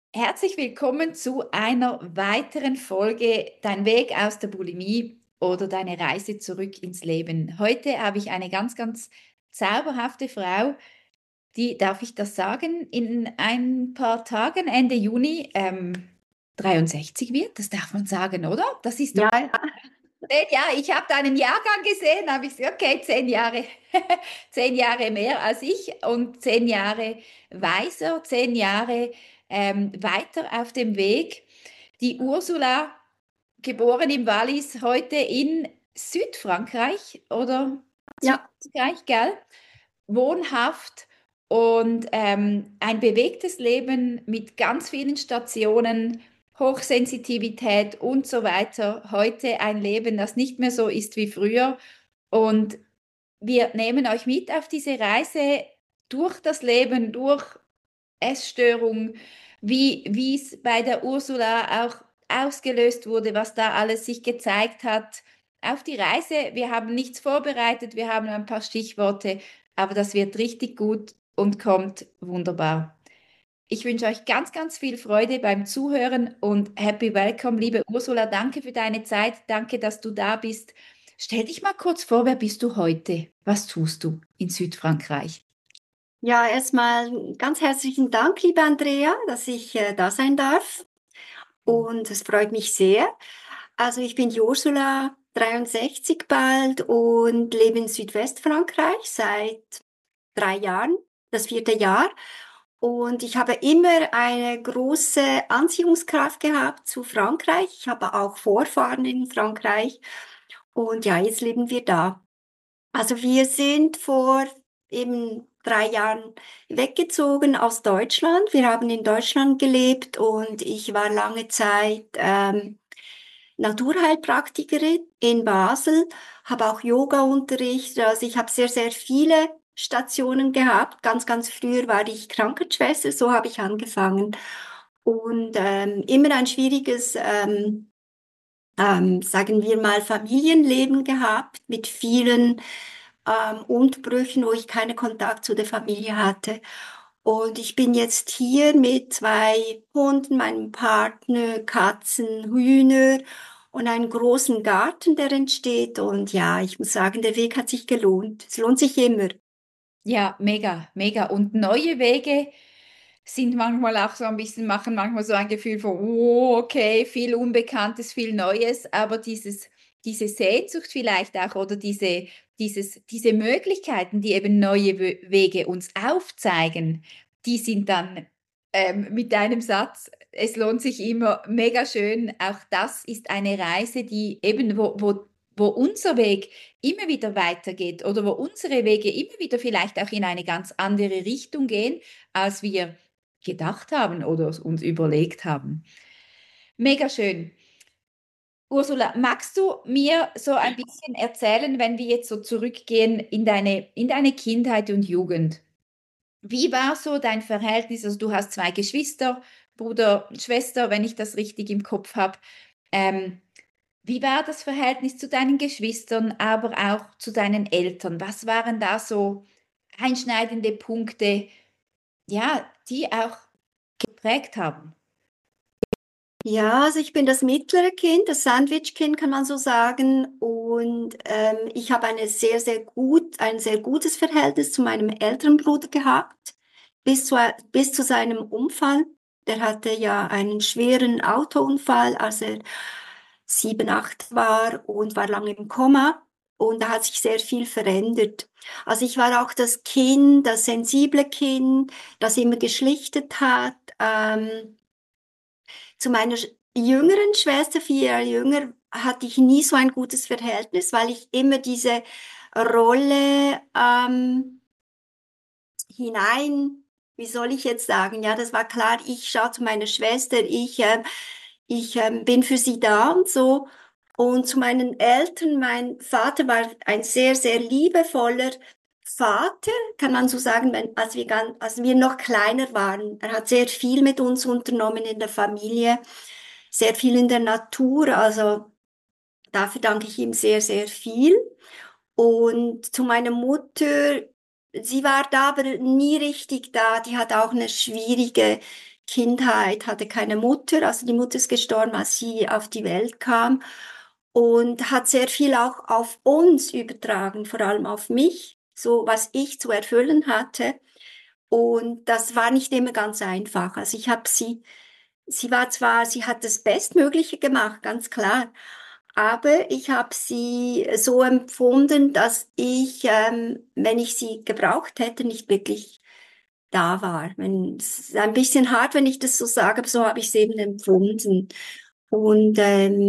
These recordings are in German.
Herzlich willkommen zu einer weiteren Folge Dein Weg aus der Bulimie oder deine Reise zurück ins Leben. Heute habe ich eine ganz, ganz zauberhafte Frau, die, darf ich das sagen, in ein paar Tagen, Ende Juni, 63 wird. Das darf man sagen, oder? Das ist Ja, okay. ja. Ja, ich habe deinen Jahrgang gesehen, habe ich gesagt, okay, 10 Jahre, 10 Jahre mehr als ich und 10 Jahre weiser, 10 Jahre weiter auf dem Weg. Die Ursula, geboren im Wallis, heute in Südfrankreich oder Ja, Südfrankreich, gell? Wohnhaft und ein bewegtes Leben mit ganz vielen Stationen, Hochsensitivität und so weiter. Heute ein Leben, das nicht mehr so ist wie früher. Und wir nehmen euch mit auf diese Reise durch das Leben, durch Essstörung, wie es bei der Ursula auch ausgelöst wurde, was da alles sich gezeigt hat. Auf die Reise, wir haben nichts vorbereitet, wir haben ein paar Stichworte, aber das wird richtig gut und kommt wunderbar. Ich wünsche euch ganz, ganz viel Freude beim Zuhören und happy welcome, liebe Ursula. Danke für deine Zeit, danke, dass du da bist. Stell dich mal kurz vor, wer bist du heute? Was tust du in Südfrankreich? ja, erstmal ganz herzlichen Dank, liebe Andrea, dass ich da sein darf. Und es freut mich sehr. Also ich bin die Ursula, 63 bald und lebe in Südwestfrankreich seit 3 Jahren, das vierte Jahr. Und ich habe immer eine große Anziehungskraft gehabt zu Frankreich. Ich habe auch Vorfahren in Frankreich. Und ja, jetzt leben wir da. Also wir sind vor eben 3 Jahren weggezogen aus Deutschland. Wir haben in Deutschland gelebt und ich war lange Zeit Naturheilpraktikerin in Basel, habe auch Yoga unterrichtet. Also ich habe sehr, sehr viele Stationen gehabt. Ganz, ganz früher war ich Krankenschwester, so habe ich angefangen. Und immer ein schwieriges sagen wir mal, Familienleben gehabt mit vielen Unterbrüchen, wo ich keinen Kontakt zu der Familie hatte. Und ich bin jetzt hier mit 2 Hunden, meinem Partner, Katzen, Hühner und einem großen Garten, der entsteht. Und ja, ich muss sagen, der Weg hat sich gelohnt. Es lohnt sich immer. Ja, mega, mega. Und neue Wege sind manchmal auch so ein bisschen, machen manchmal so ein Gefühl von, oh, okay, viel Unbekanntes, viel Neues, aber diese Sehnsucht vielleicht auch oder diese Möglichkeiten, die eben neue Wege uns aufzeigen, die sind dann mit deinem Satz, es lohnt sich immer, mega schön. Auch das ist eine Reise, die eben, wo unser Weg immer wieder weitergeht oder wo unsere Wege immer wieder vielleicht auch in eine ganz andere Richtung gehen, als wir gedacht haben oder uns überlegt haben. Mega schön. Ursula, magst du mir so ein bisschen erzählen, wenn wir jetzt so zurückgehen in deine Kindheit und Jugend? Wie war so dein Verhältnis? Also du hast zwei Geschwister, Bruder, Schwester, wenn ich das richtig im Kopf habe. Ähm, Wie war das Verhältnis zu deinen Geschwistern, aber auch zu deinen Eltern? Was waren da so einschneidende Punkte, ja, die auch geprägt haben? Ja, also ich bin das mittlere Kind, das Sandwich-Kind kann man so sagen. Und ich habe ein sehr gutes Verhältnis zu meinem älteren Bruder gehabt, bis zu seinem Unfall. Der hatte ja einen schweren Autounfall, als er 7, 8 war und war lange im Koma. Und da hat sich sehr viel verändert. Also ich war auch das Kind, das sensible Kind, das immer geschlichtet hat. Zu meiner jüngeren Schwester, 4 Jahre jünger, hatte ich nie so ein gutes Verhältnis, weil ich immer diese Rolle hinein, wie soll ich jetzt sagen? Ja, das war klar, ich schaue zu meiner Schwester, ich bin für sie da und so. Und zu meinen Eltern, mein Vater war ein sehr, sehr liebevoller Vater, kann man so sagen, als wir noch kleiner waren. Er hat sehr viel mit uns unternommen in der Familie, sehr viel in der Natur, also dafür danke ich ihm sehr, sehr viel. Und zu meiner Mutter, sie war da, aber nie richtig da. Die hat auch eine schwierige Kindheit, hatte keine Mutter, also die Mutter ist gestorben, als sie auf die Welt kam und hat sehr viel auch auf uns übertragen, vor allem auf mich, so was ich zu erfüllen hatte. Und das war nicht immer ganz einfach. Also ich habe sie war zwar, sie hat das Bestmögliche gemacht, ganz klar, aber ich habe sie so empfunden, dass ich, wenn ich sie gebraucht hätte, nicht wirklich da war. Es ist ein bisschen hart, wenn ich das so sage, aber so habe ich es eben empfunden. Und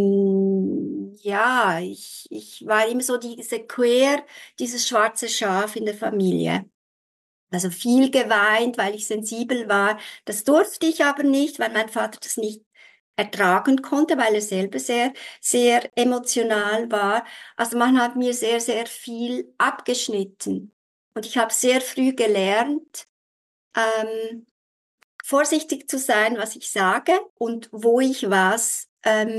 ja, ich war immer so dieses schwarze Schaf in der Familie. Also viel geweint, weil ich sensibel war. Das durfte ich aber nicht, weil mein Vater das nicht ertragen konnte, weil er selber sehr, sehr emotional war. Also man hat mir sehr, sehr viel abgeschnitten. Und ich habe sehr früh gelernt, ähm, vorsichtig zu sein, was ich sage und wo ich was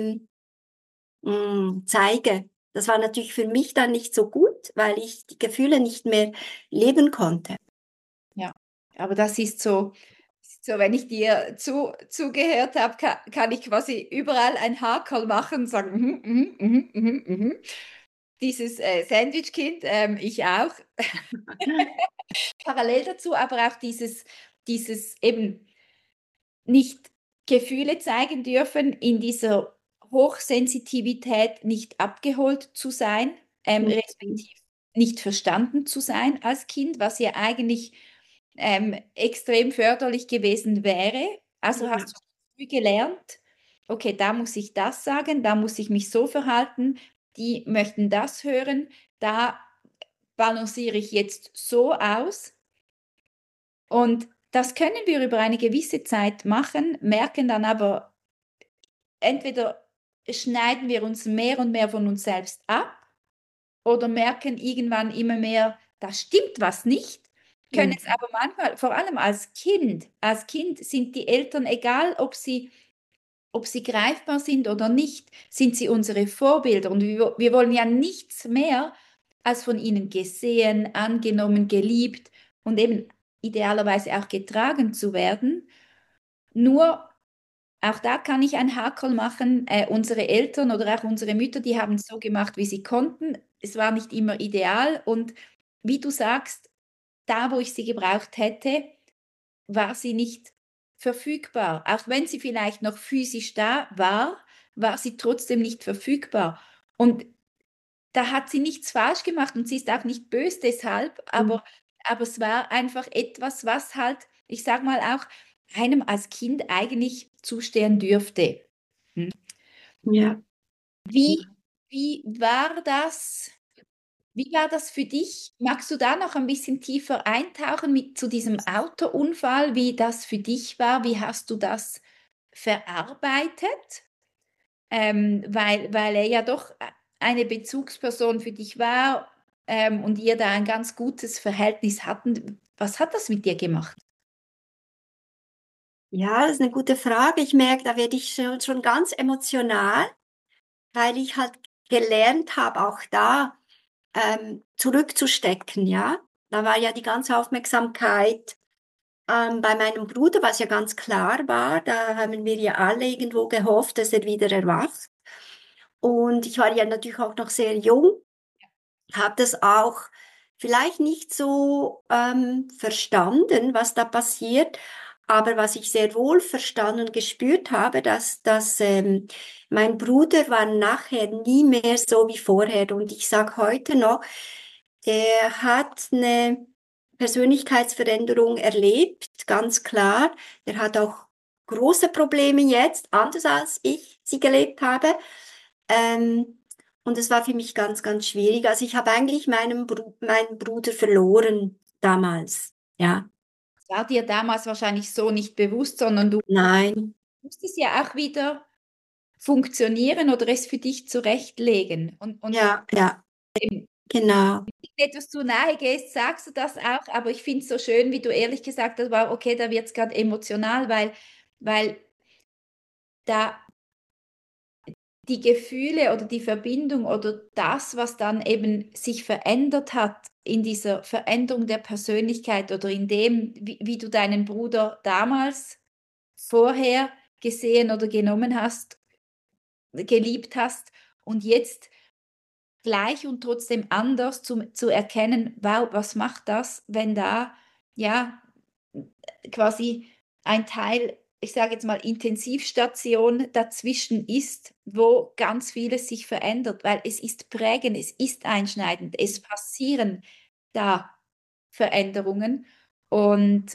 zeige. Das war natürlich für mich dann nicht so gut, weil ich die Gefühle nicht mehr leben konnte. Ja, aber das ist so, wenn ich dir zugehört habe, kann ich quasi überall ein Hakerl machen und sagen, Dieses Sandwich-Kind, ich auch. Parallel dazu aber auch dieses eben nicht Gefühle zeigen dürfen, in dieser Hochsensitivität nicht abgeholt zu sein, respektive nicht verstanden zu sein als Kind, was ja eigentlich extrem förderlich gewesen wäre. Also Ja. hast du früh gelernt, okay, da muss ich das sagen, da muss ich mich so verhalten, die möchten das hören, da balanciere ich jetzt so aus. Und das können wir über eine gewisse Zeit machen, merken dann aber, entweder schneiden wir uns mehr und mehr von uns selbst ab oder merken irgendwann immer mehr, da stimmt was nicht, können es aber manchmal, vor allem als Kind sind die Eltern, egal ob sie greifbar sind oder nicht, sind sie unsere Vorbilder und wir wollen ja nichts mehr als von ihnen gesehen, angenommen, geliebt und eben idealerweise auch getragen zu werden. Nur auch da kann ich ein Hakel machen. Unsere Eltern oder auch unsere Mütter, die haben es so gemacht, wie sie konnten. Es war nicht immer ideal und wie du sagst, da, wo ich sie gebraucht hätte, war sie nicht verfügbar. Auch wenn sie vielleicht noch physisch da war, war sie trotzdem nicht verfügbar. Und da hat sie nichts falsch gemacht und sie ist auch nicht böse deshalb, aber es war einfach etwas, was halt, ich sag mal auch, einem als Kind eigentlich zustehen dürfte. Hm. Ja. Wie, wie war das? Wie war das für dich? Magst du da noch ein bisschen tiefer eintauchen zu diesem Autounfall, wie das für dich war? Wie hast du das verarbeitet? Weil er ja doch eine Bezugsperson für dich war und ihr da ein ganz gutes Verhältnis hatten. Was hat das mit dir gemacht? Ja, das ist eine gute Frage. Ich merke, da werde ich schon ganz emotional, weil ich halt gelernt habe, auch da zurückzustecken, ja. Da war ja die ganze Aufmerksamkeit bei meinem Bruder, was ja ganz klar war. Da haben wir ja alle irgendwo gehofft, dass er wieder erwacht. Und ich war ja natürlich auch noch sehr jung, habe das auch vielleicht nicht so verstanden, was da passiert, aber was ich sehr wohl verstanden und gespürt habe, dass mein Bruder war nachher nie mehr so wie vorher. Und ich sage heute noch, er hat eine Persönlichkeitsveränderung erlebt, ganz klar. Er hat auch große Probleme jetzt, anders als ich sie gelebt habe. Und es war für mich ganz, ganz schwierig. Also ich habe eigentlich meinen Bruder verloren damals. Ja, Das war dir damals wahrscheinlich so nicht bewusst, sondern du nein, musstest ja auch wieder funktionieren oder es für dich zurechtlegen. Und ja, ja, eben, genau. etwas zu nahe gehst, sagst du das auch, aber ich finde es so schön, wie du ehrlich gesagt hast, wow, okay, da wird es gerade emotional, weil da die Gefühle oder die Verbindung oder das, was dann eben sich verändert hat in dieser Veränderung der Persönlichkeit oder in dem, wie du deinen Bruder damals vorher gesehen oder genommen hast, geliebt hast und jetzt gleich und trotzdem anders zu erkennen, wow, was macht das, wenn da ja quasi ein Teil, ich sage jetzt mal Intensivstation dazwischen ist, wo ganz vieles sich verändert, weil es ist prägend, es ist einschneidend, es passieren da Veränderungen und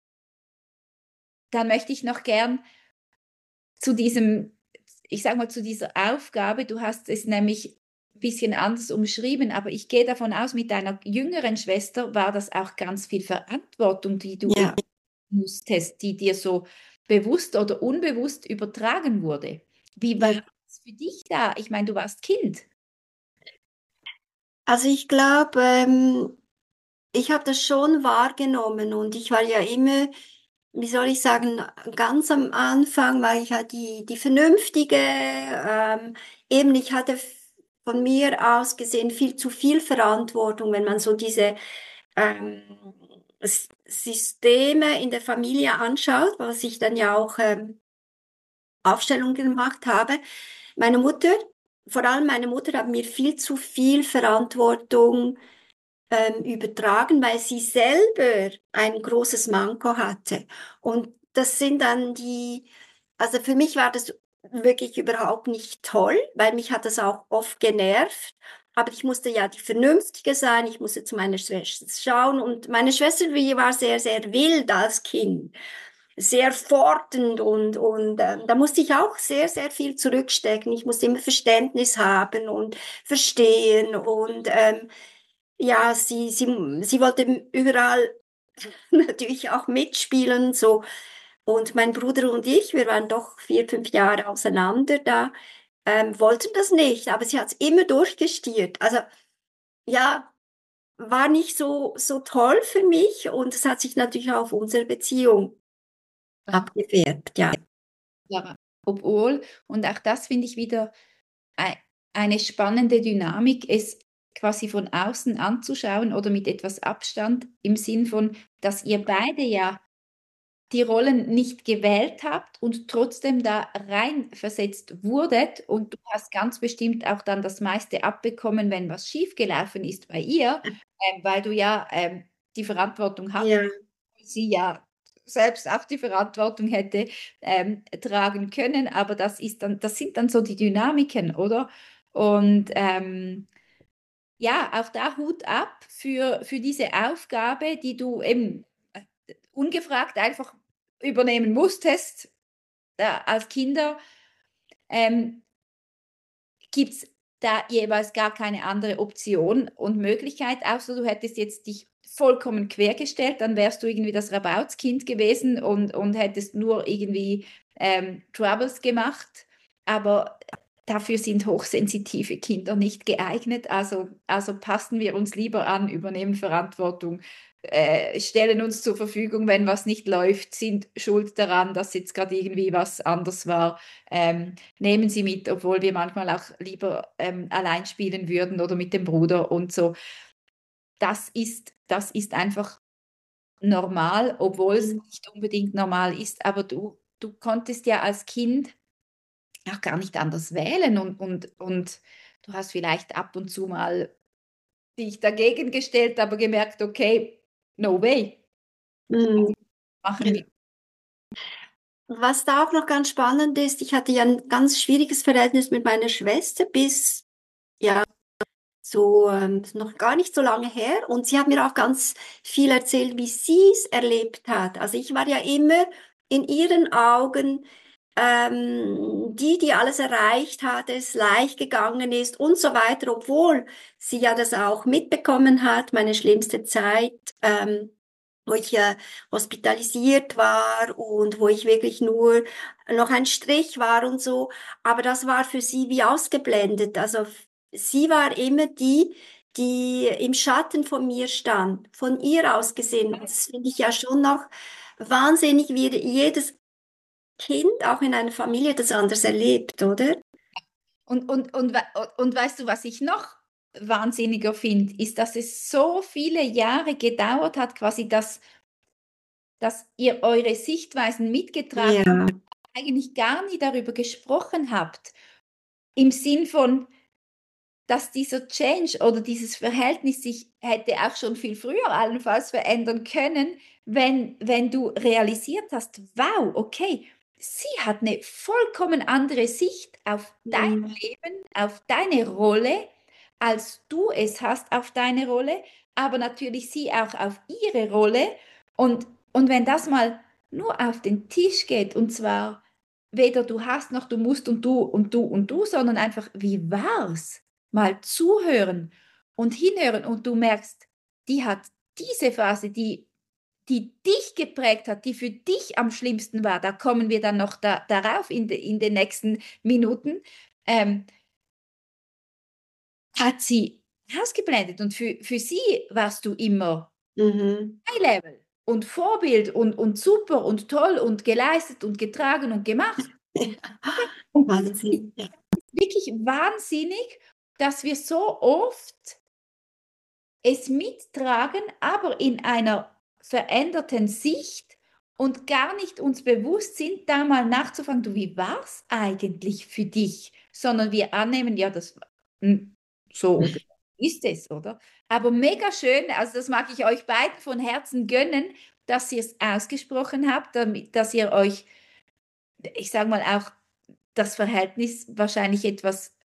dann möchte ich noch gern zu diesem, ich sage mal, zu dieser Aufgabe, du hast es nämlich ein bisschen anders umschrieben, aber ich gehe davon aus, mit deiner jüngeren Schwester war das auch ganz viel Verantwortung, die du Ja. musstest, die dir so bewusst oder unbewusst übertragen wurde. Wie war Ja. das für dich da? Ich meine, du warst Kind. Also ich glaube, ich habe das schon wahrgenommen und ich war ja immer, wie soll ich sagen, ganz am Anfang war ich halt die Vernünftige. Eben, ich hatte von mir aus gesehen viel zu viel Verantwortung, wenn man so diese ähm, Systeme in der Familie anschaut, was ich dann ja auch Aufstellungen gemacht habe. Meine Mutter, vor allem meine Mutter hat mir viel zu viel Verantwortung übertragen, weil sie selber ein großes Manko hatte. Und das sind dann also für mich war das wirklich überhaupt nicht toll, weil mich hat das auch oft genervt. Aber ich musste ja die Vernünftige sein, ich musste zu meiner Schwester schauen und meine Schwester, die war sehr, sehr wild als Kind, sehr fordernd und da musste ich auch sehr, sehr viel zurückstecken. Ich musste immer Verständnis haben und verstehen und ja, sie wollte überall natürlich auch mitspielen, so. Und mein Bruder und ich, wir waren doch 4, 5 Jahre auseinander da, wollten das nicht, aber sie hat es immer durchgestiert. Also, ja, war nicht so toll für mich und es hat sich natürlich auch auf unsere Beziehung abgefärbt, ja. Ja, obwohl, und auch das finde ich wieder ei- eine spannende Dynamik, es quasi von außen anzuschauen oder mit etwas Abstand im Sinn von, dass ihr beide ja die Rollen nicht gewählt habt und trotzdem da reinversetzt wurdet und du hast ganz bestimmt auch dann das meiste abbekommen, wenn was schiefgelaufen ist bei ihr, weil du ja die Verantwortung hattest, Ja. sie ja selbst auch die Verantwortung hätte tragen können, aber das sind dann so die Dynamiken, oder? Und ja, auch da Hut ab für diese Aufgabe, die du eben ungefragt einfach übernehmen musstest als Kinder. Ähm, Gibt es da jeweils gar keine andere Option und Möglichkeit, außer du hättest jetzt dich vollkommen quergestellt, dann wärst du irgendwie das Rabauzkind gewesen und hättest nur irgendwie Troubles gemacht. Aber dafür sind hochsensitive Kinder nicht geeignet. Also passen wir uns lieber an, übernehmen Verantwortung, stellen uns zur Verfügung, wenn was nicht läuft, sind schuld daran, dass jetzt gerade irgendwie was anders war. Nehmen sie mit, obwohl wir manchmal auch lieber allein spielen würden oder mit dem Bruder und so. Das ist einfach normal, obwohl es Mhm. nicht unbedingt normal ist. Aber du konntest ja als Kind auch gar nicht anders wählen und du hast vielleicht ab und zu mal dich dagegen gestellt, aber gemerkt, okay, no way, Mhm. machen Ja. wir. Was da auch noch ganz spannend ist, ich hatte ja ein ganz schwieriges Verhältnis mit meiner Schwester bis, ja, so noch gar nicht so lange her. Und sie hat mir auch ganz viel erzählt, wie sie es erlebt hat. Also ich war ja immer in ihren Augen die alles erreicht hat, es leicht gegangen ist und so weiter, obwohl sie ja das auch mitbekommen hat, meine schlimmste Zeit, wo ich hospitalisiert war und wo ich wirklich nur noch ein Strich war und so. Aber das war für sie wie ausgeblendet. Also sie war immer die im Schatten von mir stand, von ihr aus gesehen. Und das finde ich ja schon noch wahnsinnig, wie jedes Kind auch in einer Familie das anders erlebt, oder? Und weißt du, was ich noch wahnsinniger finde, ist, dass es so viele Jahre gedauert hat, quasi dass ihr eure Sichtweisen mitgetragen habt, Ja. eigentlich gar nie darüber gesprochen habt, im Sinn von, dass dieser Change oder dieses Verhältnis sich hätte auch schon viel früher allenfalls verändern können, wenn du realisiert hast, wow, okay, sie hat eine vollkommen andere Sicht auf dein Mhm. Leben, auf deine Rolle, als du es hast auf deine Rolle, aber natürlich sie auch auf ihre Rolle. Und wenn das mal nur auf den Tisch geht, und zwar weder du hast noch du musst und du und du und du, sondern einfach, wie war's? Mal zuhören und hinhören und du merkst, die hat diese Phase, die dich geprägt hat, die für dich am schlimmsten war, da kommen wir dann noch darauf in den nächsten Minuten, ähm, hat sie ausgeblendet und für sie warst du immer Mhm. High Level und Vorbild und super und toll und geleistet und getragen und gemacht. Und das Wahnsinn. Ja. ist wirklich wahnsinnig, dass wir so oft es mittragen, aber in einer veränderten Sicht und gar nicht uns bewusst sind, da mal nachzufragen, du, wie war es eigentlich für dich? Sondern wir annehmen, ja, so und ist es, oder? Aber mega schön, also das mag ich euch beiden von Herzen gönnen, dass ihr es ausgesprochen habt, damit, dass ihr euch, ich sage mal, auch das Verhältnis wahrscheinlich etwas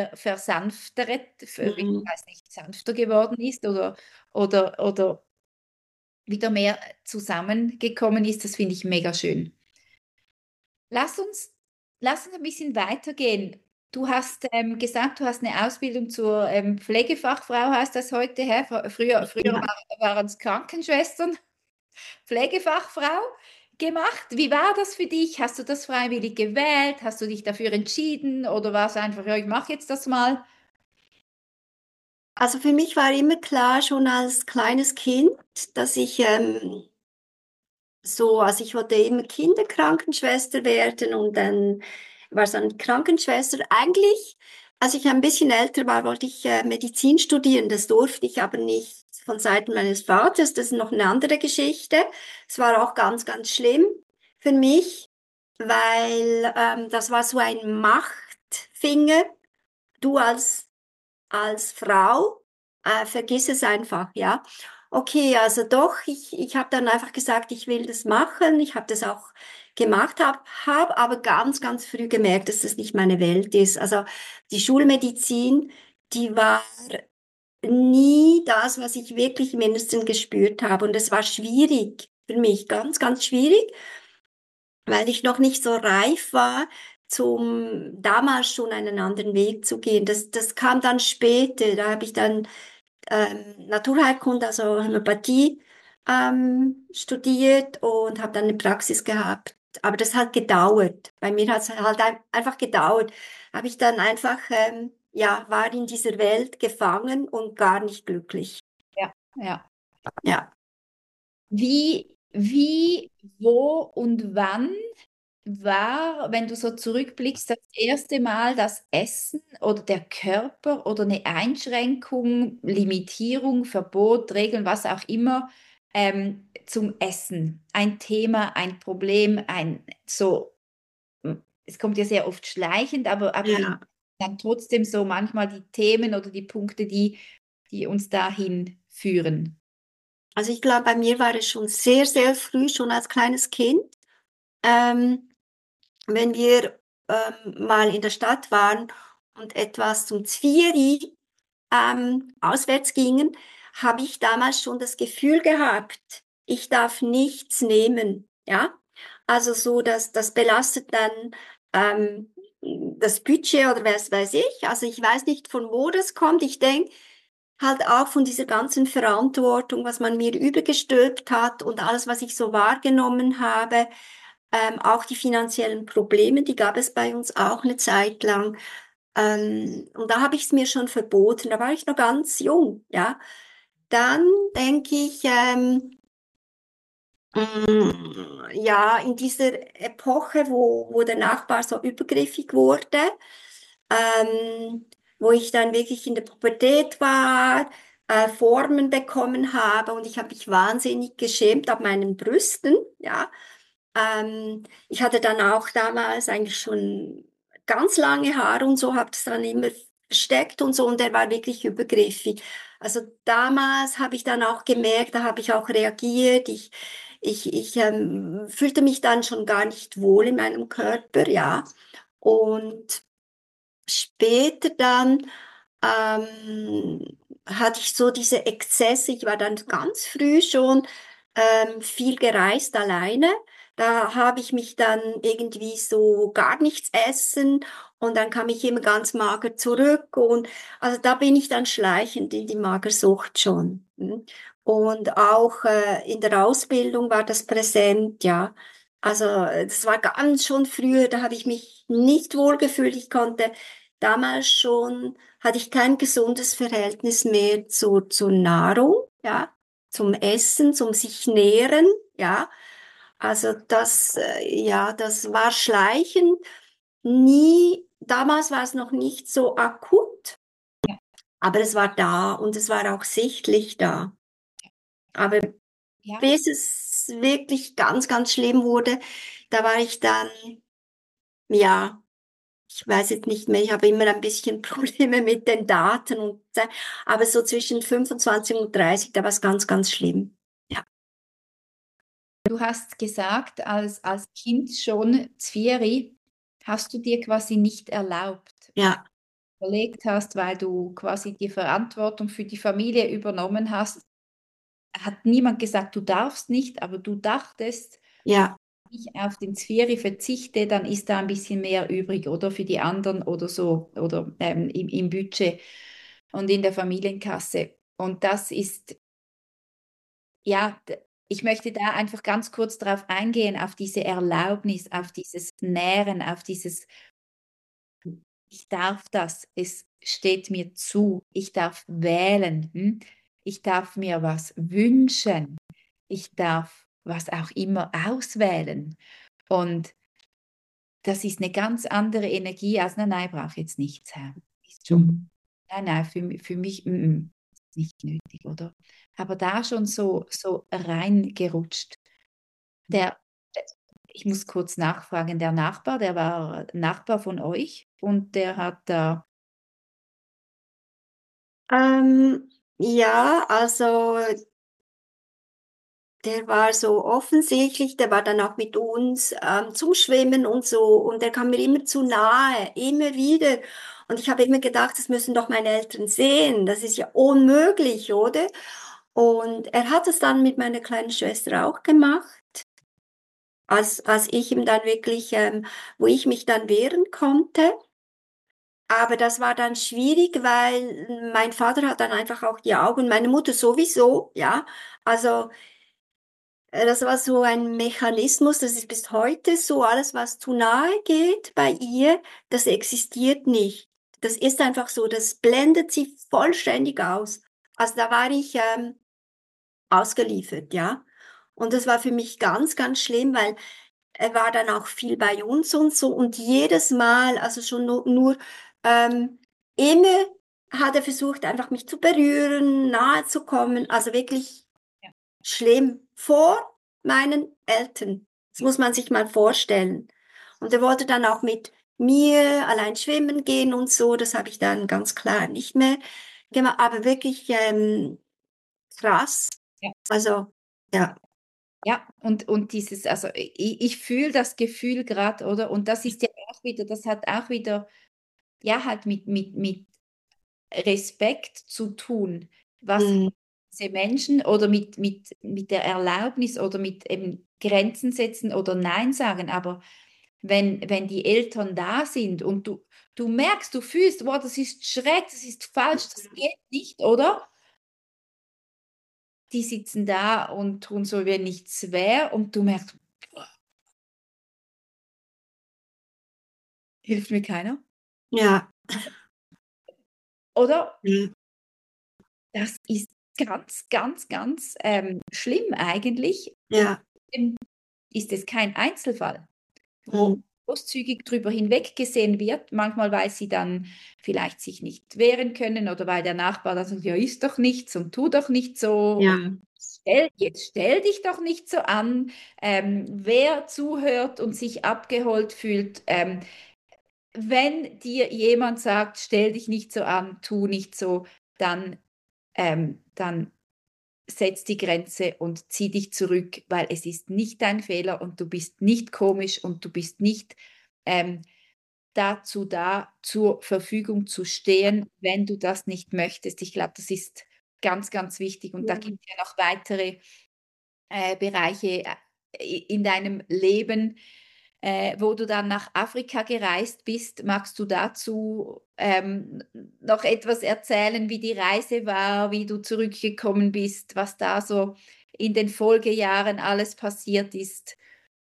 ich Mhm. weiß nicht, sanfter geworden ist oder wieder mehr zusammengekommen ist. Das finde ich mega schön. Lass uns, lass uns ein bisschen weitergehen. Du hast gesagt, du hast eine Ausbildung zur Pflegefachfrau, heißt das heute, hä? Früher Ja. waren es Krankenschwestern, Pflegefachfrau gemacht. Wie war das für dich? Hast du das freiwillig gewählt? Hast du dich dafür entschieden oder war es einfach, ja, ich mache jetzt das mal? Also für mich war immer klar, schon als kleines Kind, dass ich also ich wollte immer Kinderkrankenschwester werden und dann war es eine Krankenschwester. Eigentlich, als ich ein bisschen älter war, wollte ich Medizin studieren. Das durfte ich aber nicht von Seiten meines Vaters. Das ist noch eine andere Geschichte. Es war auch ganz, ganz schlimm für mich, weil das war so ein Machtfinger. Du als Frau, vergiss es einfach, ja. Okay, also doch, ich habe dann einfach gesagt, ich will das machen. Ich habe das auch gemacht, hab aber ganz, ganz früh gemerkt, dass das nicht meine Welt ist. Also die Schulmedizin, die war nie das, was ich wirklich im Innersten gespürt habe. Und es war schwierig für mich, ganz, ganz schwierig, weil ich noch nicht so reif war, damals schon einen anderen Weg zu gehen. Das kam dann später. Da habe ich dann Naturheilkunde, also Homöopathie, studiert und habe dann eine Praxis gehabt. Aber das hat gedauert. Bei mir hat es halt einfach gedauert. Habe ich dann einfach, ja, war in dieser Welt gefangen und gar nicht glücklich. Ja, ja. Ja, Wie, wo und wann war, wenn du so zurückblickst, das erste Mal das Essen oder der Körper oder eine Einschränkung, Limitierung, Verbot, Regeln, was auch immer, zum Essen? Ein Thema, ein Problem, es kommt ja sehr oft schleichend, aber wie ja. dann trotzdem so manchmal die Themen oder die Punkte, die uns dahin führen. Also ich glaube, bei mir war es schon sehr, sehr früh, schon als kleines Kind. Ähm, wenn wir mal in der Stadt waren und etwas zum Zvieri auswärts gingen, habe ich damals schon das Gefühl gehabt, ich darf nichts nehmen. Ja, also so, dass das belastet dann das Budget oder was weiß ich. Also ich weiß nicht, von wo das kommt. Ich denke halt auch von dieser ganzen Verantwortung, was man mir übergestülpt hat und alles, was ich so wahrgenommen habe. Auch die finanziellen Probleme, die gab es bei uns auch eine Zeit lang. Und da habe ich es mir schon verboten. Da war ich noch ganz jung, ja. Dann denke ich, ja, in dieser Epoche, wo der Nachbar so übergriffig wurde, ähm, wo ich dann wirklich in der Pubertät war, Formen bekommen habe und ich habe mich wahnsinnig geschämt ab meinen Brüsten, ja. Ich hatte dann auch damals eigentlich schon ganz lange Haare und so, habe es dann immer versteckt und so und der war wirklich übergriffig. Also damals habe ich dann auch gemerkt, da habe ich auch reagiert, ich fühlte mich dann schon gar nicht wohl in meinem Körper, ja. Und später dann hatte ich so diese Exzesse. Ich war dann ganz früh schon viel gereist alleine. Da habe ich mich dann irgendwie so gar nichts essen und dann kam ich immer ganz mager zurück und also da bin ich dann schleichend in die Magersucht schon. Und auch in der Ausbildung war das präsent, ja. Also das war ganz schon früher, da habe ich mich nicht wohl gefühlt. Ich konnte damals schon hatte ich kein gesundes Verhältnis mehr zur Nahrung, ja, zum Essen, zum sich nähren, ja. Also ja, das war schleichend. Nie, damals war es noch nicht so akut, Ja, aber es war da und es war auch sichtlich da. Aber ja. bis es wirklich ganz, ganz schlimm wurde, da war ich dann, ja, ich weiß jetzt nicht mehr, ich habe immer ein bisschen Probleme mit den Daten aber so zwischen 25 und 30, da war es ganz, ganz schlimm. Ja. Du hast gesagt, als Kind schon, Zvieri, hast du dir quasi nicht erlaubt, Ja, überlegt hast, weil du quasi die Verantwortung für die Familie übernommen hast. Hat niemand gesagt, du darfst nicht, aber du dachtest, ja, ich auf den Zvieri verzichte, dann ist da ein bisschen mehr übrig, oder für die anderen oder so, oder im Budget und in der Familienkasse. Und das ist, ja, ich möchte da einfach ganz kurz darauf eingehen, auf diese Erlaubnis, auf dieses Nähren, auf dieses, ich darf das, es steht mir zu, ich darf wählen, ich darf mir was wünschen, ich darf was auch immer auswählen. Und das ist eine ganz andere Energie als, nein, nein, ich brauche jetzt nichts, Herr. Ist schon, nein, nein, für mich ist nicht nötig, oder? Aber da schon so reingerutscht. Der, ich muss kurz nachfragen, der Nachbar, der war Nachbar von euch und der hat da, ja, also der war so offensichtlich, der war dann auch mit uns zum Schwimmen und so und der kam mir immer zu nahe, immer wieder. Und ich habe immer gedacht, das müssen doch meine Eltern sehen, das ist ja unmöglich, oder? Und er hat es dann mit meiner kleinen Schwester auch gemacht. Als ich ihm dann wirklich, wo ich mich dann wehren konnte. Aber das war dann schwierig, weil mein Vater hat dann einfach auch die Augen, meine Mutter sowieso, ja. Also das war so ein Mechanismus, das ist bis heute so, alles was zu nahe geht bei ihr, das existiert nicht. Das ist einfach so, das blendet sie vollständig aus. Also da war ich ausgeliefert, ja. Und das war für mich ganz, ganz schlimm, weil er war dann auch viel bei uns und so und jedes Mal, also schon nur immer hat er versucht, einfach mich zu berühren, nahe zu kommen, also wirklich ja, schlimm vor meinen Eltern. Das muss man sich mal vorstellen. Und er wollte dann auch mit mir allein schwimmen gehen und so, das habe ich dann ganz klar nicht mehr gemacht, aber wirklich krass. ja. Also, ja. Ja, und dieses, also ich fühle das Gefühl gerade, oder? Und das ist ja auch wieder, das hat auch wieder, ja, halt mit Respekt zu tun, was Mm, diese Menschen oder mit der Erlaubnis oder mit eben Grenzen setzen oder Nein sagen. Aber wenn die Eltern da sind und du merkst, du fühlst, wow, das ist schräg, das ist falsch, das geht nicht, oder? Die sitzen da und tun so, wie nichts wäre und du merkst, hilft mir keiner. ja. Oder? Mm, Das ist ganz, ganz, ganz schlimm eigentlich. Und ja. ist es kein Einzelfall, wo, Mm, großzügig drüber hinweggesehen wird. Manchmal, weil sie dann vielleicht sich nicht wehren können oder weil der Nachbar dann sagt, ja, ist doch nichts und tu doch nicht so. Ja. Und jetzt stell dich doch nicht so an. Wer zuhört und sich abgeholt fühlt, wenn dir jemand sagt, stell dich nicht so an, tu nicht so, dann setz die Grenze und zieh dich zurück, weil es ist nicht dein Fehler und du bist nicht komisch und du bist nicht ähm, dazu da, zur Verfügung zu stehen, wenn du das nicht möchtest. Ich glaube, das ist ganz, ganz wichtig. Und da gibt es ja noch weitere Bereiche in deinem Leben, wo du dann nach Afrika gereist bist. Magst du dazu noch etwas erzählen, wie die Reise war, wie du zurückgekommen bist, was da so in den Folgejahren alles passiert ist?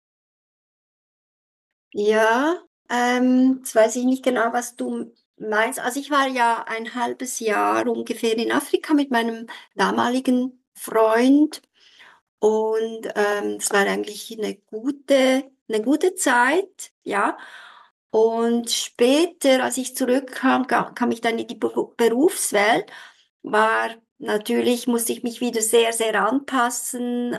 Ja, jetzt weiß ich nicht genau, was du meinst. Also ich war ja ein halbes Jahr ungefähr in Afrika mit meinem damaligen Freund und es war eigentlich eine gute Zeit, ja. Und später, als ich zurückkam, kam ich dann in die Berufswelt, musste ich mich wieder sehr, sehr anpassen.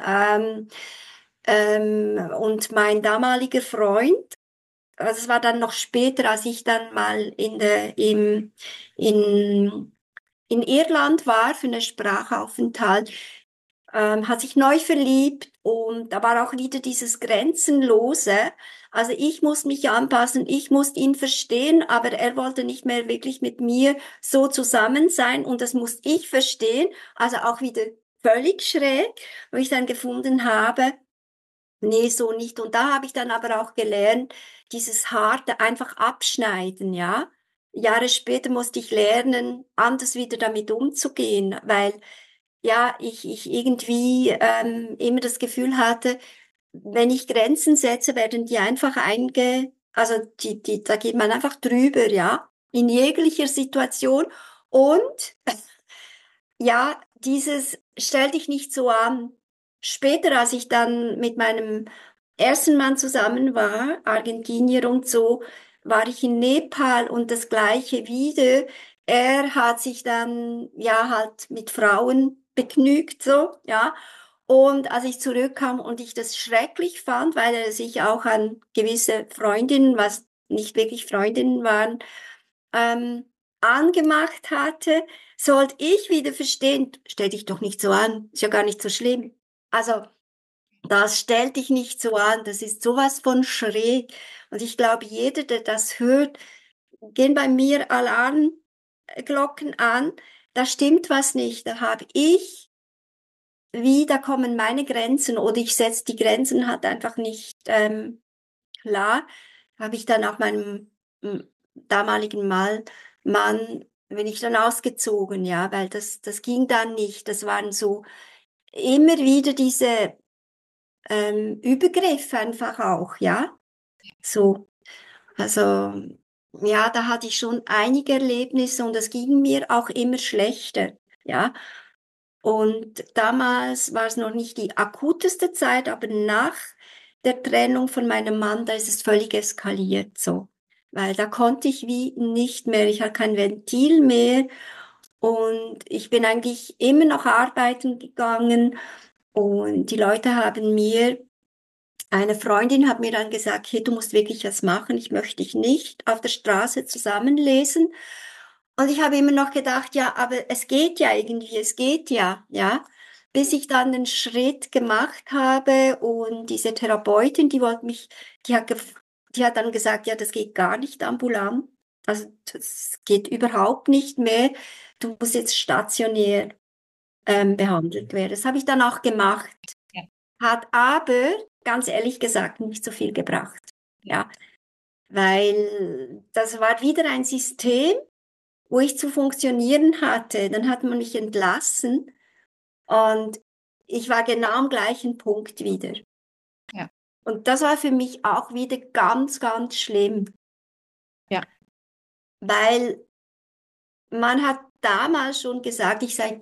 Und mein damaliger Freund, also es war dann noch später, als ich dann mal in, in Irland war für einen Sprachaufenthalt, hat sich neu verliebt und da war auch wieder dieses Grenzenlose. Also ich muss mich anpassen, ich musste ihn verstehen, aber er wollte nicht mehr wirklich mit mir so zusammen sein und das musste ich verstehen. Also auch wieder völlig schräg, wo ich dann gefunden habe, nee, so nicht. Und da habe ich dann aber auch gelernt, dieses harte einfach abschneiden, ja. Jahre später musste ich lernen, anders wieder damit umzugehen, weil ja, ich irgendwie immer das Gefühl hatte, wenn ich Grenzen setze, werden die einfach also da geht man einfach drüber, ja, in jeglicher Situation. Und ja, dieses stell dich nicht so an. Später, als ich dann mit meinem ersten Mann zusammen war, Argentinier und so, war ich in Nepal und das Gleiche wieder. Er hat sich dann ja halt mit Frauen begnügt, so, ja. Und als ich zurückkam und ich das schrecklich fand, weil er sich auch an gewisse Freundinnen, was nicht wirklich Freundinnen waren, ähm, angemacht hatte, sollte ich wieder verstehen, stell dich doch nicht so an, ist ja gar nicht so schlimm. Also, das stell dich nicht so an, das ist sowas von schräg. Und ich glaube, jeder, der das hört, gehen bei mir Alarmglocken an, da stimmt was nicht, da habe ich, wie, da kommen meine Grenzen oder ich setze die Grenzen halt einfach nicht klar, habe ich dann auch meinem damaligen Mann, bin ich dann ausgezogen, ja, weil das ging dann nicht. Das waren so immer wieder diese Übergriffe einfach auch, ja. So, also ja, da hatte ich schon einige Erlebnisse und es ging mir auch immer schlechter, ja. Und damals war es noch nicht die akuteste Zeit, aber nach der Trennung von meinem Mann, da ist es völlig eskaliert so. Weil da konnte ich wie nicht mehr, ich hatte kein Ventil mehr und ich bin eigentlich immer noch arbeiten gegangen und die Leute haben mir, eine Freundin hat mir dann gesagt, hey, du musst wirklich was machen, ich möchte dich nicht auf der Straße zusammenlesen. Und ich habe immer noch gedacht, ja, aber es geht ja irgendwie, es geht ja, ja. Bis ich dann den Schritt gemacht habe und diese Therapeutin, die hat dann gesagt, ja, das geht gar nicht ambulant. Also das geht überhaupt nicht mehr. Du musst jetzt stationär behandelt werden. Das habe ich dann auch gemacht. Ja, Hat aber, ganz ehrlich gesagt, nicht so viel gebracht. ja, Ja, weil das war wieder ein System, wo ich zu funktionieren hatte. Dann hat man mich entlassen und ich war genau am gleichen Punkt wieder. ja, Und das war für mich auch wieder ganz, ganz schlimm, ja, weil man hat damals schon gesagt, ich sei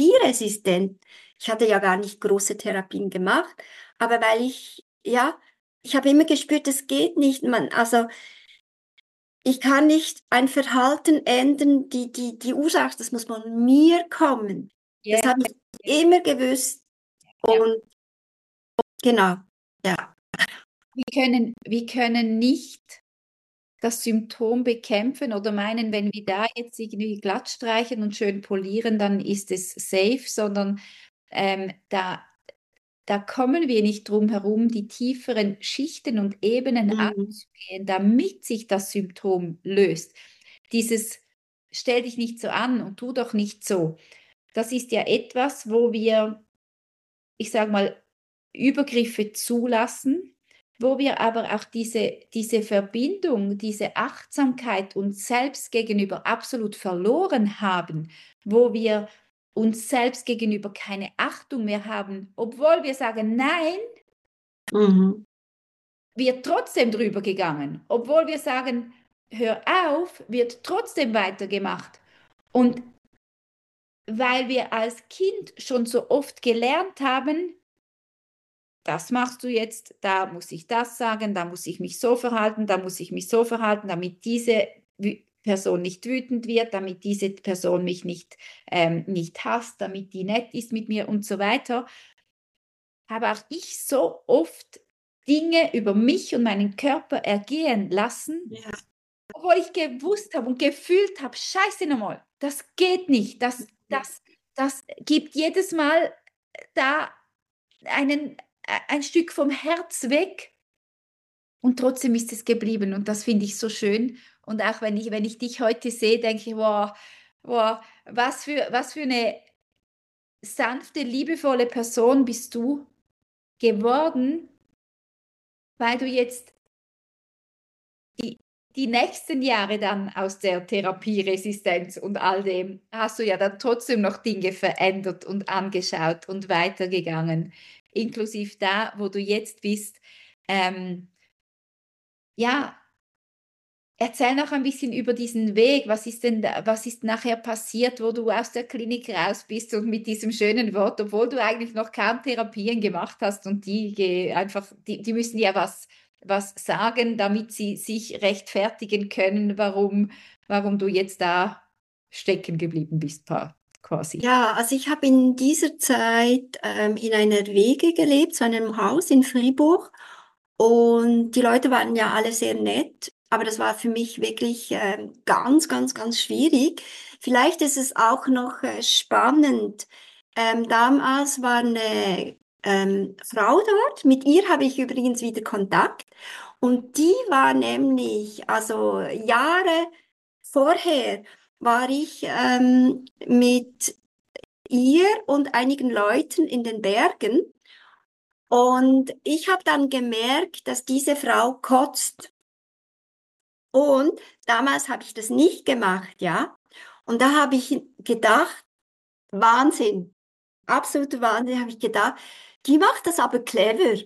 therapieresistent. Ich hatte ja gar nicht große Therapien gemacht, aber weil ich, ja, ich habe immer gespürt, es geht nicht. Also ich kann nicht ein Verhalten ändern, die Ursache, das muss von mir kommen. Das Ja, habe ich immer gewusst. ja. Und genau, ja. Wir können nicht das Symptom bekämpfen oder meinen, wenn wir da jetzt irgendwie glatt streichen und schön polieren, dann ist es safe, sondern da kommen wir nicht drum herum, die tieferen Schichten und Ebenen Mhm. anzugehen, damit sich das Symptom löst. Dieses stell dich nicht so an und tu doch nicht so. Das ist ja etwas, wo wir, ich sage mal, Übergriffe zulassen, wo wir aber auch diese Verbindung, diese Achtsamkeit uns selbst gegenüber absolut verloren haben, wo wir uns selbst gegenüber keine Achtung mehr haben, obwohl wir sagen, nein, Mhm. wird trotzdem drüber gegangen. Obwohl wir sagen, hör auf, wird trotzdem weitergemacht. Und weil wir als Kind schon so oft gelernt haben, das machst du jetzt, da muss ich das sagen, da muss ich mich so verhalten, da muss ich mich so verhalten, damit diese Person nicht wütend wird, damit diese Person mich nicht hasst, damit die nett ist mit mir und so weiter, habe auch ich so oft Dinge über mich und meinen Körper ergehen lassen, Ja. obwohl ich gewusst habe und gefühlt habe, scheiße nochmal, das geht nicht, das gibt jedes Mal da ein Stück vom Herz weg und trotzdem ist es geblieben und das finde ich so schön. Und auch wenn ich dich heute sehe, denke ich, wow, wow, was für eine sanfte, liebevolle Person bist du geworden, weil du jetzt die, die nächsten Jahre dann aus der Therapieresistenz und all dem hast du ja dann trotzdem noch Dinge verändert und angeschaut und weitergegangen, inklusive da, wo du jetzt bist. Ähm, ja, erzähl noch ein bisschen über diesen Weg. Was ist nachher passiert, wo du aus der Klinik raus bist und mit diesem schönen Wort, obwohl du eigentlich noch kaum Therapien gemacht hast und die müssen ja was sagen, damit sie sich rechtfertigen können, warum du jetzt da stecken geblieben bist, quasi. Ja, also ich habe in dieser Zeit in einer WG gelebt, so in einem Haus in Fribourg. Und die Leute waren ja alle sehr nett, aber das war für mich wirklich ganz, ganz, ganz schwierig. Vielleicht ist es auch noch spannend. Damals war eine Frau dort, mit ihr habe ich übrigens wieder Kontakt. Und die war nämlich, also Jahre vorher, war ich mit ihr und einigen Leuten in den Bergen. Und ich habe dann gemerkt, dass diese Frau kotzt. Und damals habe ich das nicht gemacht, ja. Und da habe ich gedacht, Wahnsinn, absoluter Wahnsinn, habe ich gedacht, die macht das aber clever.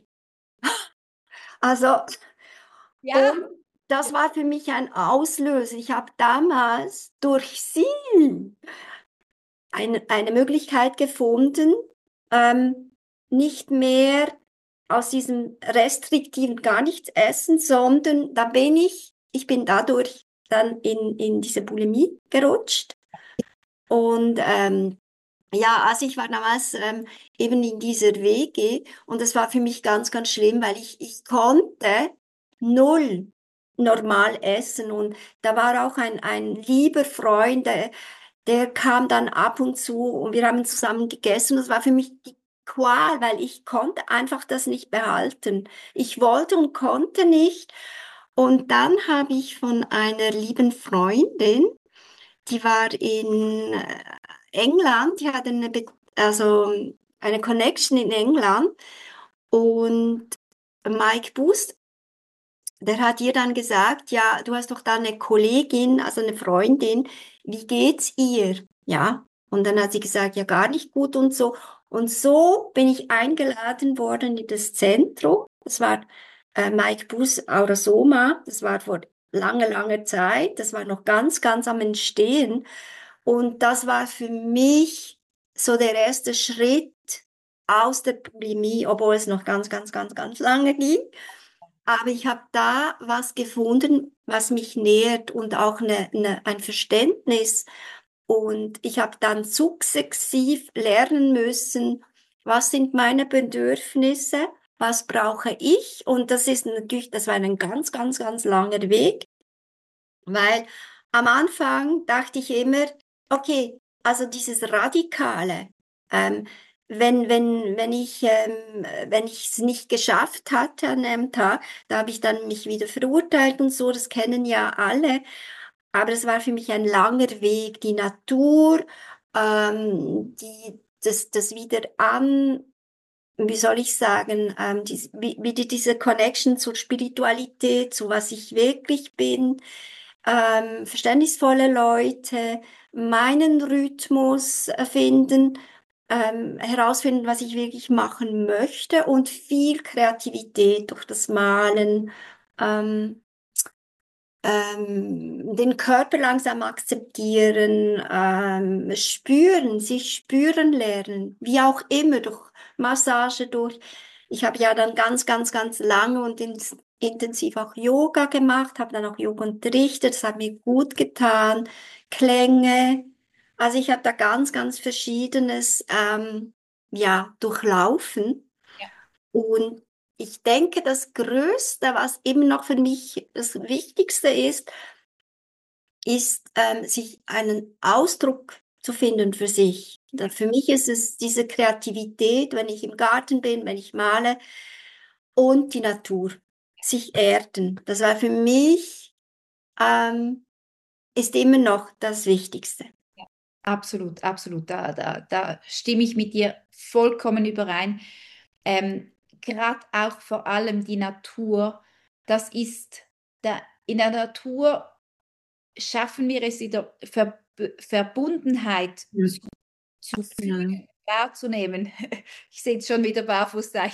Also, Ja, und das war für mich ein Auslöser. Ich habe damals durch sie eine Möglichkeit gefunden, nicht mehr aus diesem restriktiven gar nichts essen, sondern ich bin dadurch dann in diese Bulimie gerutscht. Und ja, also ich war damals eben in dieser WG und das war für mich ganz, ganz schlimm, weil ich konnte null normal essen und da war auch ein lieber Freund, der kam dann ab und zu und wir haben zusammen gegessen. Das war für mich die Qual, weil ich konnte einfach das nicht behalten. Ich wollte und konnte nicht. Und dann habe ich von einer lieben Freundin, die war in England, die hatte also eine Connection in England und Mike Boost, der hat ihr dann gesagt, ja, du hast doch da eine Kollegin, also eine Freundin, wie geht's ihr? Ja, und dann hat sie gesagt, ja, gar nicht gut und so. Und so bin ich eingeladen worden in das Zentrum. Das war Mike Bus Aurasoma, das war vor langer, langer Zeit, das war noch ganz, ganz am Entstehen. Und das war für mich so der erste Schritt aus der Bulimie, obwohl es noch ganz, ganz, ganz, ganz lange ging. Aber ich habe da was gefunden, was mich nährt und auch ein Verständnis. Und ich habe dann sukzessiv lernen müssen, was sind meine Bedürfnisse, was brauche ich. Und das ist natürlich, das war ein ganz, ganz, ganz langer Weg, weil am Anfang dachte ich immer, okay, also dieses Radikale, ähm, wenn ich es nicht geschafft hatte an einem Tag, da habe ich dann mich wieder verurteilt und so, das kennen ja alle. Aber es war für mich ein langer Weg, die Natur, das wieder wie soll ich sagen, wieder diese Connection zur Spiritualität, zu was ich wirklich bin, verständnisvolle Leute, meinen Rhythmus finden, herausfinden, was ich wirklich machen möchte und viel Kreativität durch das Malen. Ähm, den Körper langsam akzeptieren, spüren, sich spüren lernen, wie auch immer, durch Massage, durch. Ich habe ja dann ganz, ganz, ganz lange und intensiv auch Yoga gemacht, habe dann auch Yoga unterrichtet, das hat mir gut getan, Klänge. Also ich habe da ganz, ganz Verschiedenes, ja, durchlaufen. Ja, Und ich denke, das Größte, was eben noch für mich das Wichtigste ist, ist, sich einen Ausdruck zu finden für sich. Für mich ist es diese Kreativität, wenn ich im Garten bin, wenn ich male und die Natur, sich erden. Das war für mich, ähm, ist immer noch das Wichtigste. ja, absolut, absolut. Da stimme ich mit dir vollkommen überein. Gerade auch vor allem die Natur, das ist, in der Natur schaffen wir es wieder, Verbundenheit Mhm. zu Ja. fühlen, wahrzunehmen. Ich sehe jetzt schon wieder barfuß da.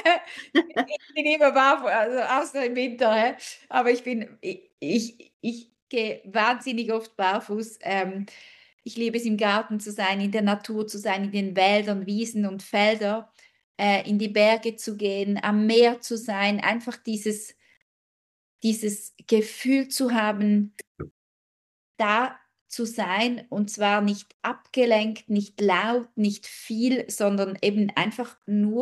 Ich bin immer barfuß, also außer im Winter. Hä? Aber ich gehe wahnsinnig oft barfuß. Ich liebe es, im Garten zu sein, in der Natur zu sein, in den Wäldern, Wiesen und Feldern, in die Berge zu gehen, am Meer zu sein, einfach dieses Gefühl zu haben, da zu sein, und zwar nicht abgelenkt, nicht laut, nicht viel, sondern eben einfach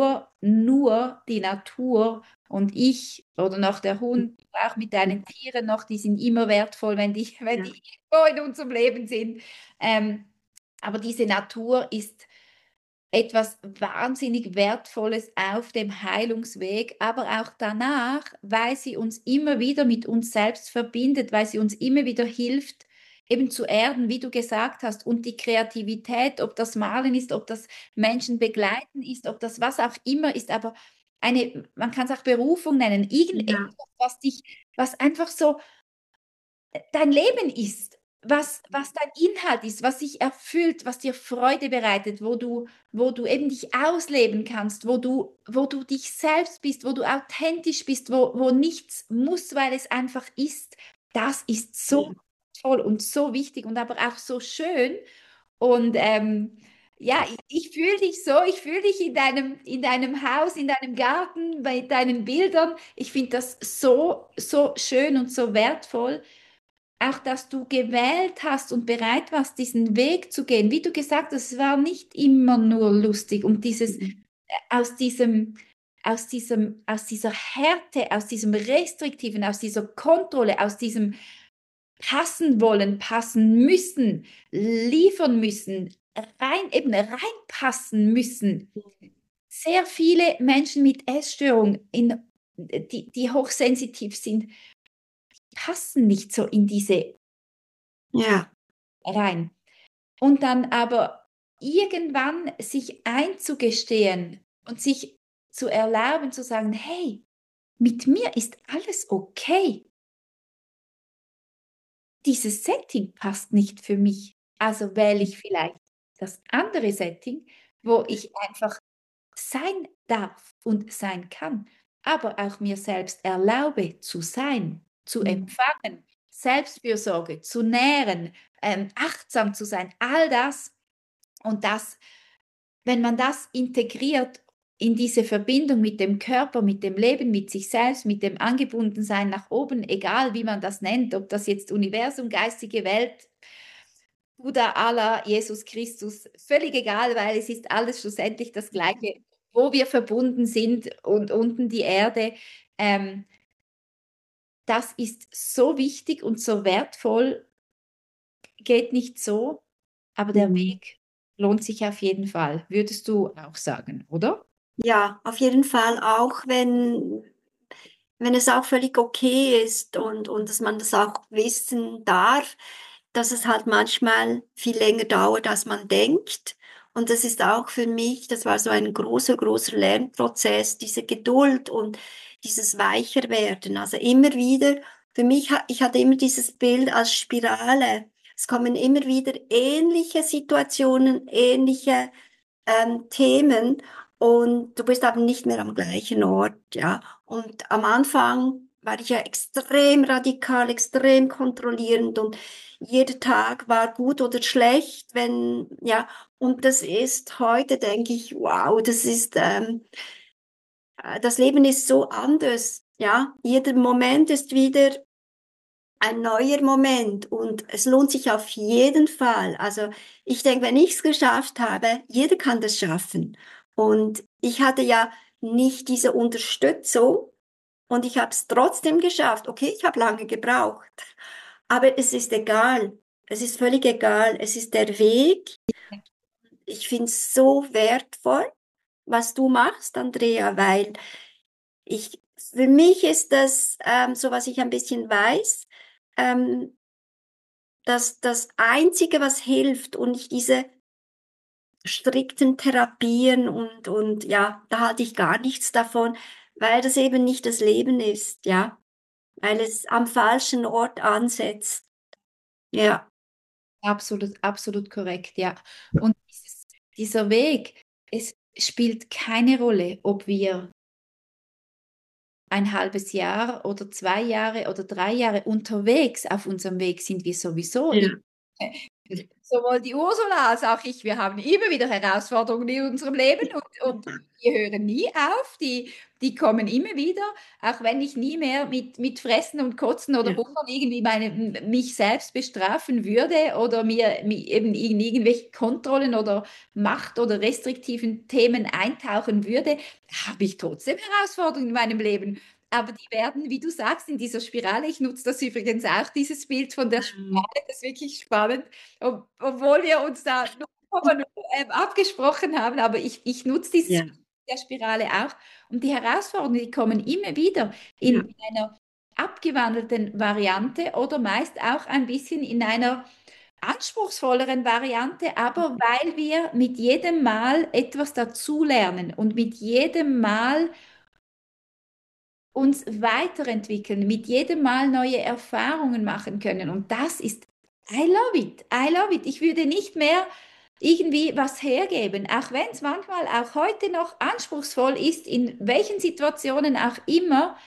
nur die Natur und ich oder noch der Hund, auch mit deinen Tieren noch, die sind immer wertvoll, wenn Ja. die irgendwo in unserem Leben sind. Ähm, aber diese Natur ist etwas wahnsinnig Wertvolles auf dem Heilungsweg, aber auch danach, weil sie uns immer wieder mit uns selbst verbindet, weil sie uns immer wieder hilft, eben zu erden, wie du gesagt hast, und die Kreativität, ob das Malen ist, ob das Menschen begleiten ist, ob das was auch immer ist, aber man kann es auch Berufung nennen, Ja. irgendetwas, was einfach so dein Leben ist, was dein Inhalt ist, was dich erfüllt, was dir Freude bereitet, wo du eben dich ausleben kannst, wo du dich selbst bist, wo du authentisch bist, wo nichts muss, weil es einfach ist, das ist so toll und so wichtig und aber auch so schön. Und ja, ich fühle dich so, ich fühle dich in deinem Haus, in deinem Garten, bei deinen Bildern. Ich finde das so schön und so wertvoll. Auch, dass du gewählt hast und bereit warst, diesen Weg zu gehen. Wie du gesagt hast, es war nicht immer nur lustig. Und aus aus dieser Härte, aus diesem Restriktiven, aus dieser Kontrolle, aus diesem passen wollen, passen müssen, liefern müssen, eben reinpassen müssen. Sehr viele Menschen mit Essstörung, die hochsensitiv sind, passen nicht so in diese Ja. rein. Und dann aber irgendwann sich einzugestehen und sich zu erlauben, zu sagen, hey, mit mir ist alles okay. Dieses Setting passt nicht für mich. Also wähle ich vielleicht das andere Setting, wo ich einfach sein darf und sein kann, aber auch mir selbst erlaube zu sein, zu empfangen, Selbstfürsorge, zu nähren, achtsam zu sein, all das. Und das, wenn man das integriert in diese Verbindung mit dem Körper, mit dem Leben, mit sich selbst, mit dem Angebundensein nach oben, egal wie man das nennt, ob das jetzt Universum, geistige Welt, Buddha, Allah, Jesus Christus, völlig egal, weil es ist alles schlussendlich das Gleiche, wo wir verbunden sind und unten die Erde. Das ist so wichtig und so wertvoll, geht nicht so, aber der Mhm. Weg lohnt sich auf jeden Fall, würdest du auch sagen, oder? Ja, auf jeden Fall, auch wenn es auch völlig okay ist und dass man das auch wissen darf, dass es halt manchmal viel länger dauert, als man denkt. Und das ist auch für mich, das war so ein großer, großer Lernprozess, diese Geduld und dieses Weicherwerden. Also immer wieder, für mich, ich hatte immer dieses Bild als Spirale. Es kommen immer wieder ähnliche Situationen, ähnliche Themen und du bist aber nicht mehr am gleichen Ort, ja. Und am Anfang war ich ja extrem radikal, extrem kontrollierend und jeder Tag war gut oder schlecht, wenn, ja, und das ist heute, denke ich, wow, das Leben ist so anders, ja. Jeder Moment ist wieder ein neuer Moment und es lohnt sich auf jeden Fall. Also ich denke, wenn ich es geschafft habe, jeder kann das schaffen. Und ich hatte ja nicht diese Unterstützung und ich habe es trotzdem geschafft. Okay, ich habe lange gebraucht, aber es ist egal. Es ist völlig egal. Es ist der Weg. Ich finde es so wertvoll, was du machst, Andrea, weil für mich ist das, so was ich ein bisschen weiß, ähm, dass das Einzige, was hilft und nicht diese strikten Therapien und ja, da halte ich gar nichts davon, weil das eben nicht das Leben ist, ja, weil es am falschen Ort ansetzt. Ja, Absolut, absolut korrekt, ja. Und dieser Weg, es spielt keine Rolle, ob wir ein halbes Jahr oder 2 Jahre oder 3 Jahre unterwegs auf unserem Weg sind wir sowieso. ja, Sowohl die Ursula als auch ich, wir haben immer wieder Herausforderungen in unserem Leben und die hören nie auf, die kommen immer wieder, auch wenn ich nie mehr mit Fressen und Kotzen oder ja, Hungern irgendwie mich selbst bestrafen würde oder mir eben in irgendwelche Kontrollen oder Macht- oder restriktiven Themen eintauchen würde, habe ich trotzdem Herausforderungen in meinem Leben. Aber die werden, wie du sagst, in dieser Spirale, ich nutze das übrigens auch, dieses Bild von der Spirale, das ist wirklich spannend, obwohl wir uns da nur abgesprochen haben, aber ich nutze dieses ja, Bild der Spirale auch. Und die Herausforderungen, die kommen immer wieder ja, in einer abgewandelten Variante oder meist auch ein bisschen in einer anspruchsvolleren Variante, aber weil wir mit jedem Mal etwas dazulernen und mit jedem Mal uns weiterentwickeln, mit jedem Mal neue Erfahrungen machen können. Und das ist, I love it, I love it. Ich würde nicht mehr irgendwie was hergeben, auch wenn es manchmal auch heute noch anspruchsvoll ist, in welchen Situationen auch immer.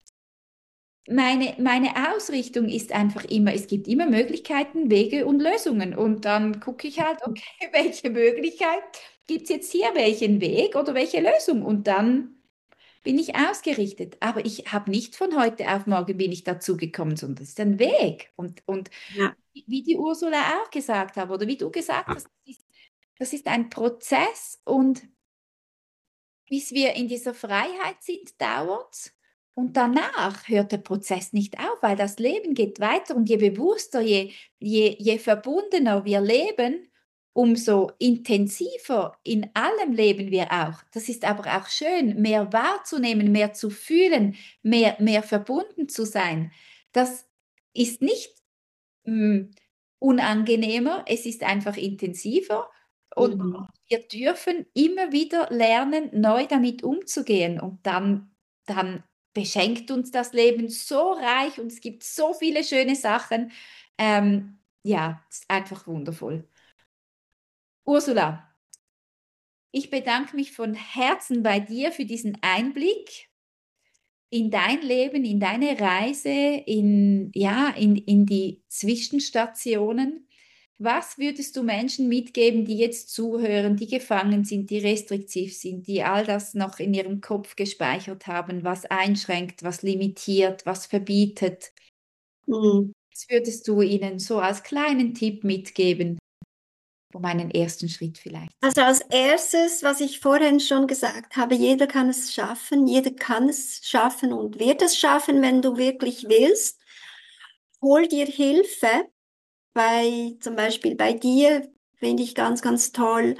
Meine Ausrichtung ist einfach immer, es gibt immer Möglichkeiten, Wege und Lösungen. Und dann gucke ich halt, okay, welche Möglichkeit gibt es jetzt hier, welchen Weg oder welche Lösung? Und dann bin ich ausgerichtet. Aber ich habe nicht von heute auf morgen bin ich dazu gekommen, sondern das ist ein Weg. Und ja, wie die Ursula auch gesagt hat, oder wie du gesagt hast, das ist ein Prozess und bis wir in dieser Freiheit sind, dauert und danach hört der Prozess nicht auf, weil das Leben geht weiter und je bewusster, je verbundener wir leben, umso intensiver in allem leben wir auch. Das ist aber auch schön, mehr wahrzunehmen, mehr zu fühlen, mehr verbunden zu sein. Das ist nicht mh, unangenehmer, es ist einfach intensiver und mhm, wir dürfen immer wieder lernen, neu damit umzugehen und dann beschenkt uns das Leben so reich und es gibt so viele schöne Sachen. Ja, es ist einfach wundervoll. Ursula, ich bedanke mich von Herzen bei dir für diesen Einblick in dein Leben, in deine Reise, ja, in die Zwischenstationen. Was würdest du Menschen mitgeben, die jetzt zuhören, die gefangen sind, die restriktiv sind, die all das noch in ihrem Kopf gespeichert haben, was einschränkt, was limitiert, was verbietet? Mhm. Was würdest du ihnen so als kleinen Tipp mitgeben, um einen ersten Schritt vielleicht zu Also als erstes, was ich vorhin schon gesagt habe, jeder kann es schaffen, jeder kann es schaffen und wird es schaffen, wenn du wirklich willst. Hol dir Hilfe. Zum Beispiel bei dir finde ich ganz, ganz toll.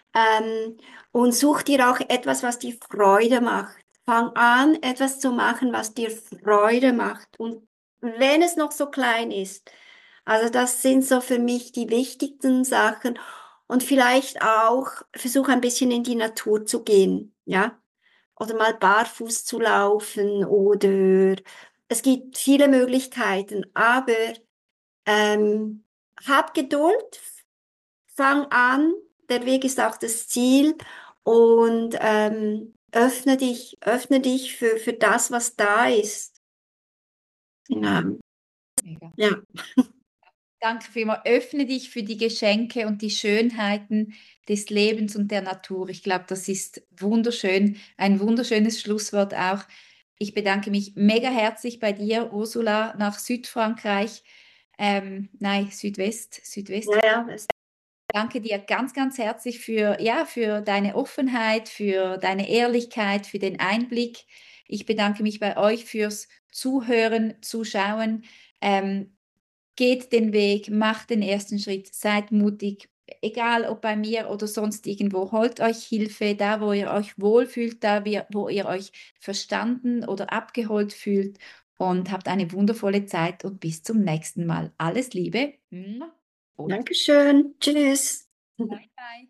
Und such dir auch etwas, was dir Freude macht. Fang an, etwas zu machen, was dir Freude macht. Und wenn es noch so klein ist. Also das sind so für mich die wichtigsten Sachen. Und vielleicht auch versuch ein bisschen in die Natur zu gehen, ja? Oder mal barfuß zu laufen oder es gibt viele Möglichkeiten, aber ähm, hab Geduld, fang an, der Weg ist auch das Ziel und öffne dich für das, was da ist. Genau. mega. Ja, Danke vielmals. Öffne dich für die Geschenke und die Schönheiten des Lebens und der Natur. Ich glaube, das ist wunderschön, ein wunderschönes Schlusswort auch. Ich bedanke mich mega herzlich bei dir, Ursula, nach Südfrankreich. Nein, Südwest. ja, ja. Danke dir ganz, ganz herzlich für, ja, für deine Offenheit, für deine Ehrlichkeit, für den Einblick. Ich bedanke mich bei euch fürs Zuhören, Zuschauen. Ähm, Geht den Weg, macht den ersten Schritt, seid mutig, egal ob bei mir oder sonst irgendwo. Holt euch Hilfe, da wo ihr euch wohlfühlt, wo ihr euch verstanden oder abgeholt fühlt und habt eine wundervolle Zeit und bis zum nächsten Mal. Alles Liebe und Dankeschön. Tschüss. bye bye.